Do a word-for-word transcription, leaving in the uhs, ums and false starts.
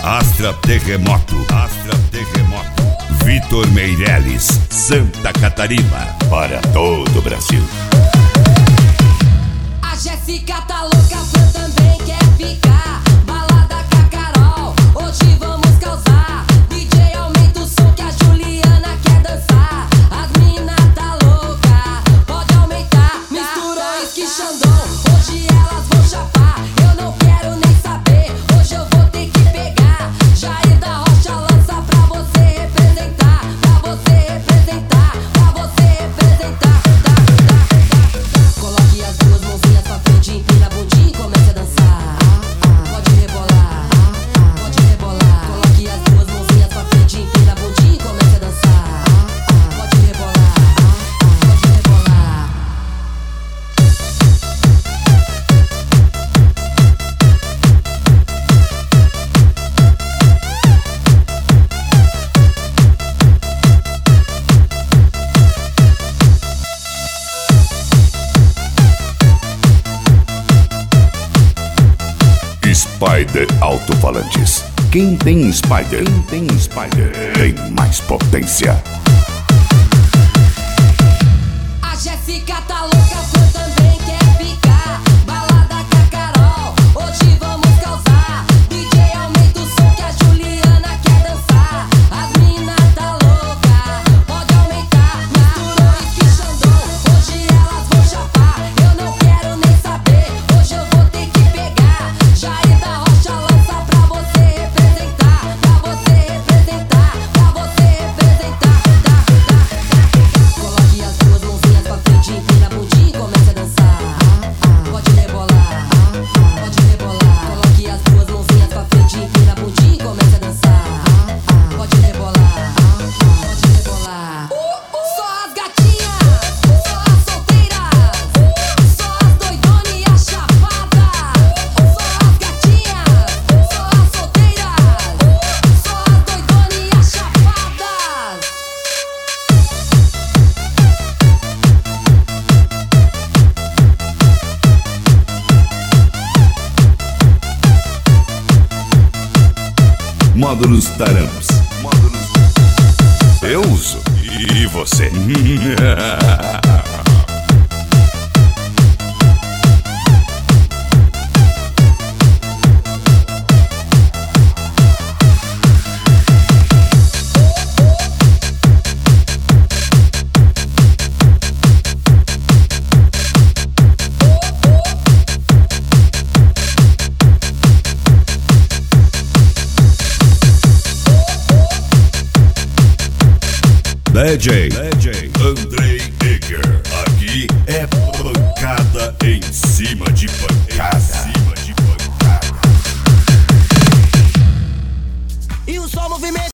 Astra Terremoto. Astra Terremoto. Vitor Meirelles, Santa Catarina, para todo o Brasil. A Jéssica tá louca, Fran também quer ficar. Balada com a Carol, hoje vamos causar. D J aumenta o som que a Juliana quer dançar. As mina tá louca, pode aumentar. Misturou esqui Xandão, hoje elas vão chapar. Eu não quero nem saber, hoje eu vou ter que pegar. Jair da Rocha lança pra você representar. Pra você representar, pra você representar. Tá, tá, tá. Coloque as duas mãozinhas pra frente, empina a bundinha e comece a dançar. Pode rebolar, pode rebolar. Coloque as duas mãozinhas pra frente, empina a bundinha e comece a dançar. Pode rebolar, pode rebolar. Spider Alto-Falantes. Quem tem Spider, quem tem Spider, tem mais potência. A Jéssica tá louca, Fran também quer ficar. Balada com a Carol, hoje vamos causar. D J aumenta o som que a Juliana quer dançar. As mina tá louca, pode aumentar. Misturou esqui Xandão, hoje elas vão chapar. Eu não quero nem saber, hoje eu vou ter que pegar. Jair da Rocha lança pra você representar. Pra você representar, pra você representar. Tá, tá, tá. Coloque as duas mãozinhas pra frente, empina a bundinha e comece a dançar. Pode rebolar, pode rebolar. Coloque as duas mãozinhas pra frente, empina a bundinha e comece a dançar. Pode rebolar, pode rebolar. Só as gatinhas, só as solteiras, só as doidonas e as chapadas. Só as gatinhas, só as solteiras, só as doidonas e as chapadas. Módulos Taramps. Módulos. Eu uso. E você? D J, D J Andrei Egger. Aqui é pancada em cima de pancada. Em cima de pancada. E o sol movimenta.